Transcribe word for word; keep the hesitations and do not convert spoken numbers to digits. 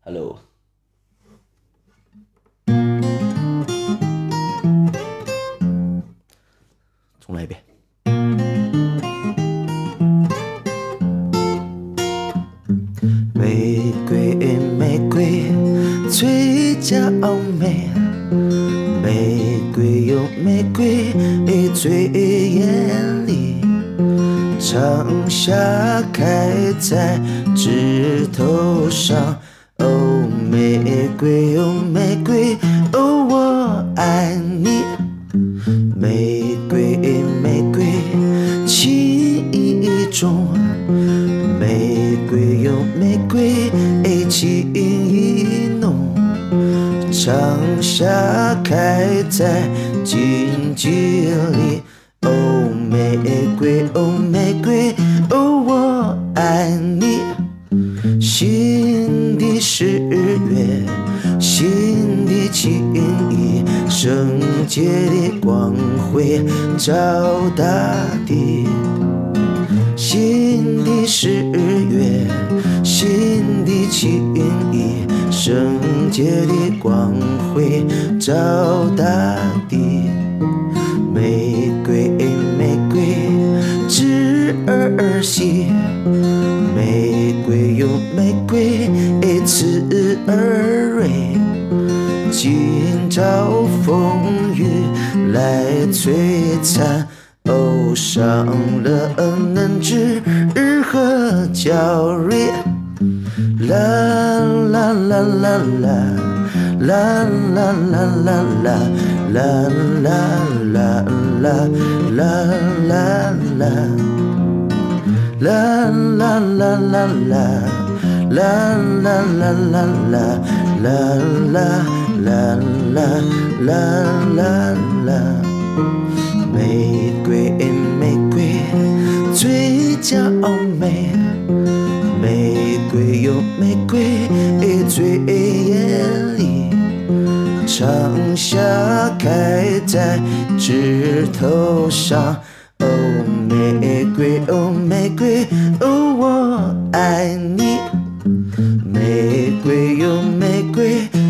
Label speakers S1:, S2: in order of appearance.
S1: Hello，重来一遍。玫瑰玫瑰，嘴角美，玫瑰有玫瑰醉眼里，长夏开在枝头上。哦，玫瑰哦玫瑰，哦我爱你。玫瑰玫瑰，情意重。玫瑰有玫瑰，情意浓。长夏开在荆棘里。哦，玫瑰哦玫瑰，哦我爱你。心底是月，心底情意，圣洁的光辉照大地。心底是月，心底情意，圣洁的光辉照大地。玫瑰玫瑰，枝儿细，玫瑰有玫瑰刺儿蕊。今朝风雨来摧残，哦，伤了能知何娇蕊。啦啦啦啦啦，啦啦啦啦啦，啦啦啦啦啦啦啦，啦啦啦啦啦，啦啦啦啦啦，啦啦啦啦啦啦啦。玫瑰玫瑰，嘴角美，玫瑰有玫瑰醉眼里。长夏开在枝头上。哦，玫瑰哦玫瑰，哦我爱你。玫瑰有玫瑰，